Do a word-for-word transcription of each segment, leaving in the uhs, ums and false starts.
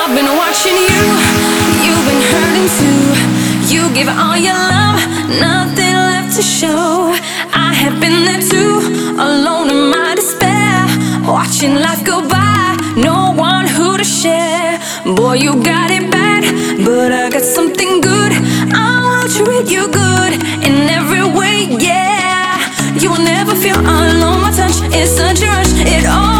I've been watching you, you've been hurting too. You give all your love, nothing left to show. I have been there too, alone in my despair, watching life go by, no one who to share. Boy, you got it bad, but I got something good. I will treat you good in every way, yeah. You will never feel alone, my touch is such a rush, it all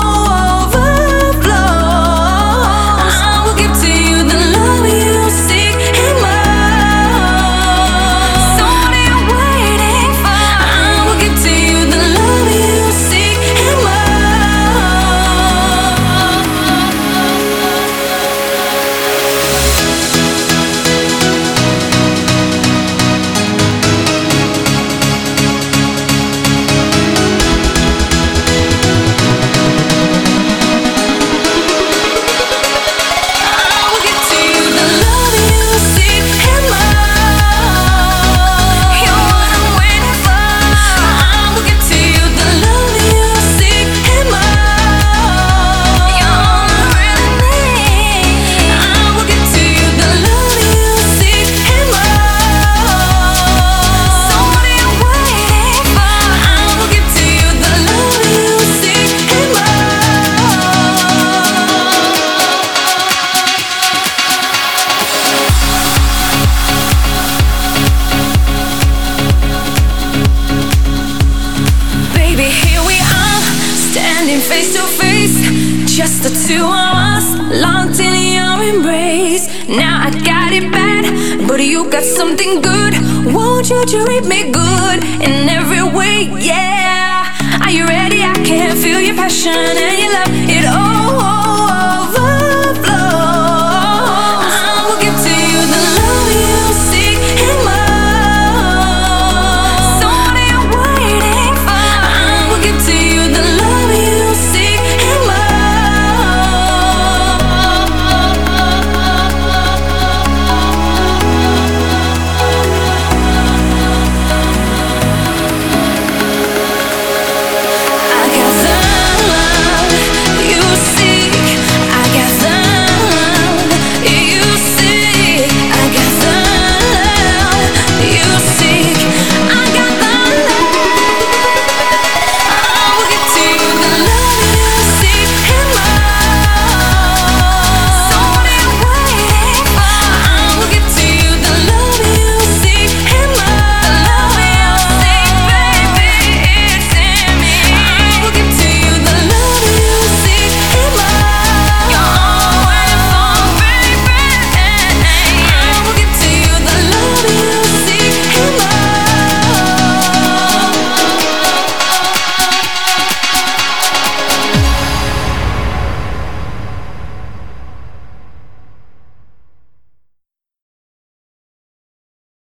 face to face, just the two of us, locked in your embrace. Now I got it bad, but you got something good. Won't you treat me good in every way, yeah. Are you ready? I can feel your passion and